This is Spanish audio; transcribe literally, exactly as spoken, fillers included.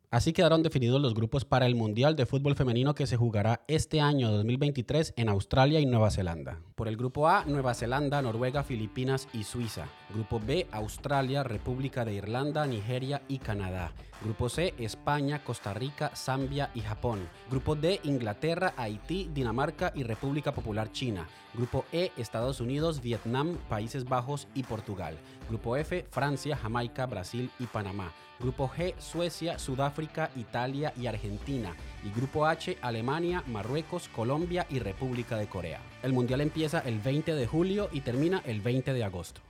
Así quedaron definidos los grupos para el Mundial de Fútbol Femenino que se jugará este año dos mil veintitrés en Australia y Nueva Zelanda. Por el grupo A, Nueva Zelanda, Noruega, Filipinas y Suiza. Grupo B, Australia, República de Irlanda, Nigeria y Canadá. Grupo C, España, Costa Rica, Zambia y Japón. Grupo D, Inglaterra, Haití, Dinamarca y República Popular China. Grupo E, Estados Unidos, Vietnam, Países Bajos y Portugal. Grupo F, Francia, Jamaica, Brasil y Panamá. Grupo G, Suecia, Sudáfrica, Italia y Argentina. Y Grupo H, Alemania, Marruecos, Colombia y República de Corea. El Mundial empieza el veinte de julio y termina el veinte de agosto.